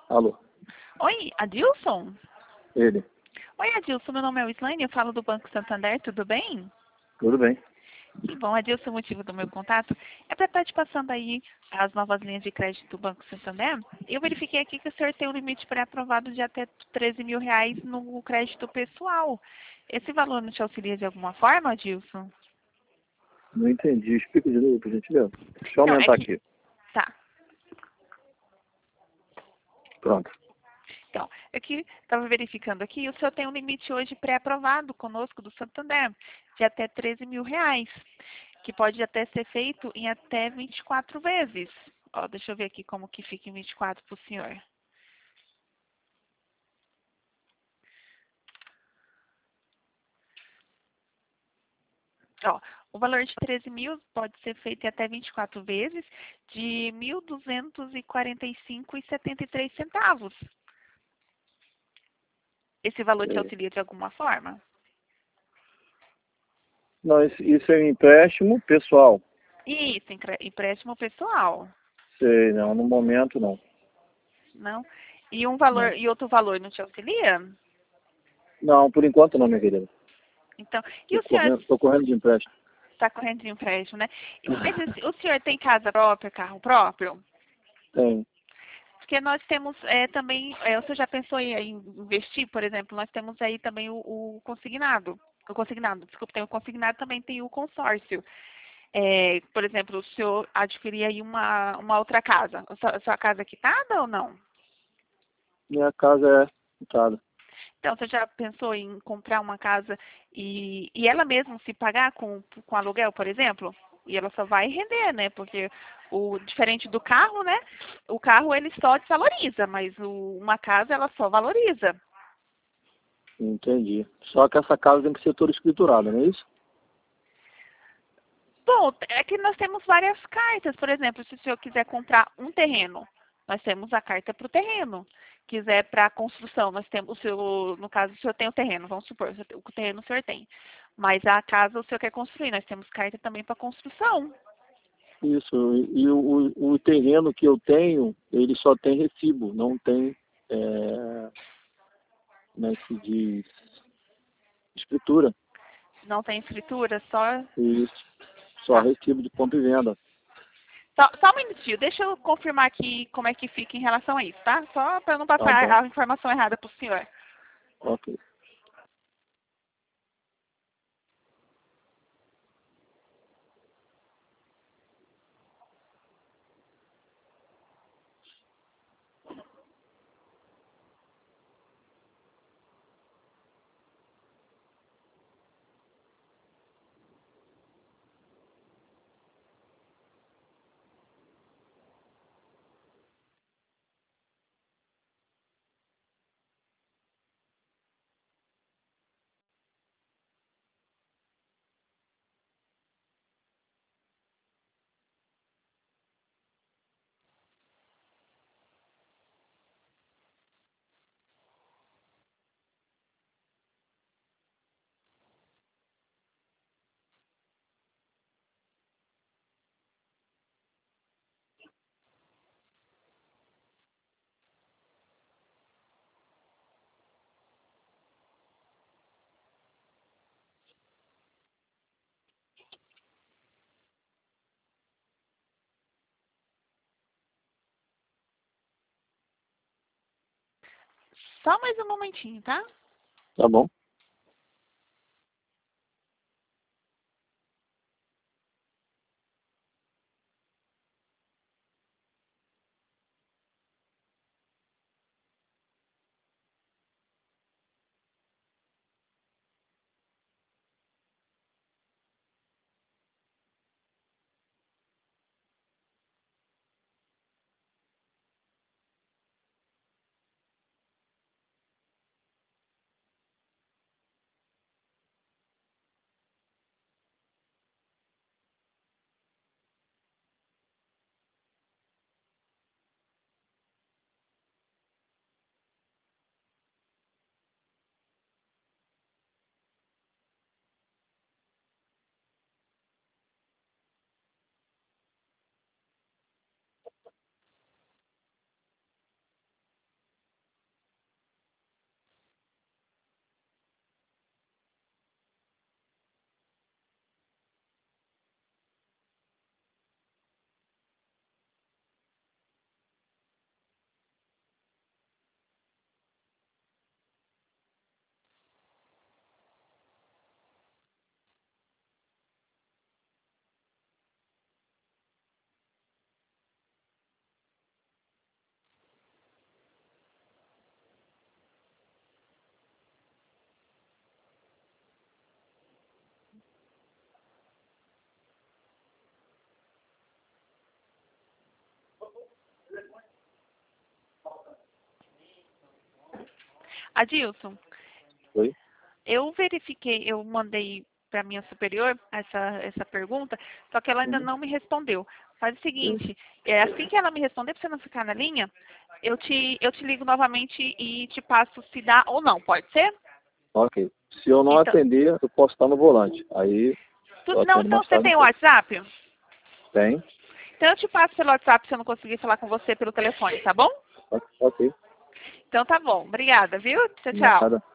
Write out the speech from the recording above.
Alô, Oi, Adilson? ele. Oi, Adilson, meu nome é Wislaine, eu falo do Banco Santander, tudo bem? Tudo bem? Que bom, Adilson, o motivo do meu contato é para estar te passando aí as novas linhas de crédito do Banco Santander. Eu verifiquei aqui que o senhor tem um limite pré-aprovado de até 13 mil reais no crédito pessoal. Esse valor não te auxilia de alguma forma, Adilson? Não entendi. Explica de novo, por gentileza. Deixa eu Então, é aumentar que... aqui. Tá. Pronto. Então, é que estava verificando aqui, o senhor tem um limite hoje pré-aprovado conosco do Santander de até 13 mil reais, que pode até ser feito em até 24 vezes. Ó, deixa eu ver aqui como que fica em 24 para o senhor. Ó, o valor de 13 mil pode ser feito em até 24 vezes de 1.245,73 centavos. Esse valor te Sei. auxilia de alguma forma? Não, isso é um empréstimo pessoal. Isso, empréstimo pessoal, Sei, não. No momento, não. não? E um valor Não. e outro valor não te auxilia? Não, por enquanto não, minha querida. Então, e o senhor Tô correndo de empréstimo. está correndo de empréstimo, né? Mas o senhor tem casa própria, carro próprio? Tem. Porque nós temos também, o senhor já pensou em investir, por exemplo, nós temos aí também o consignado. O consignado, desculpa, tem o consignado, também tem o consórcio. Por exemplo, o senhor adquirir aí uma outra casa. A sua casa é quitada ou não? Minha casa é quitada. Então, você já pensou em comprar uma casa e ela mesma se pagar com aluguel, por exemplo? E ela só vai render, né? Porque diferente do carro, né? O carro ele só desvaloriza, mas uma casa ela só valoriza. Entendi. Só que essa casa tem que ser toda escriturada, não é isso? Bom, é que nós temos várias cartas. Por exemplo, se o senhor quiser comprar um terreno, nós temos a carta para o terreno. Quiser para a construção, nós temos no caso, o senhor tem o terreno, vamos supor, o terreno o senhor tem. Mas a casa o senhor quer construir, nós temos carta também para construção. Isso. E o terreno que eu tenho, ele só tem recibo, não tem, como é que se diz, escritura. Não tem escritura, só. Isso. Só Tá. recibo de compra e venda. Só um minutinho, deixa eu confirmar aqui como é que fica em relação a isso, tá? Só para não Tá passar bom. a informação errada para o senhor. Ok. Só mais um momentinho, tá? Tá bom. Adilson, Oi? eu verifiquei, eu mandei para minha superior essa pergunta, só que ela ainda Uhum. não me respondeu. Faz o Sim. seguinte, assim que ela me responder, para você não ficar na linha, eu te ligo novamente e te passo se dá ou não, pode ser? Ok. Se eu não Então, atender, eu posso estar no volante. Aí eu não, atendo então mais você tarde um tem o pouco. WhatsApp? Tem? Então eu te passo pelo WhatsApp se eu não conseguir falar com você pelo telefone, tá bom? Ok. Então tá bom. Obrigada, viu? Tchau, tchau. Nada.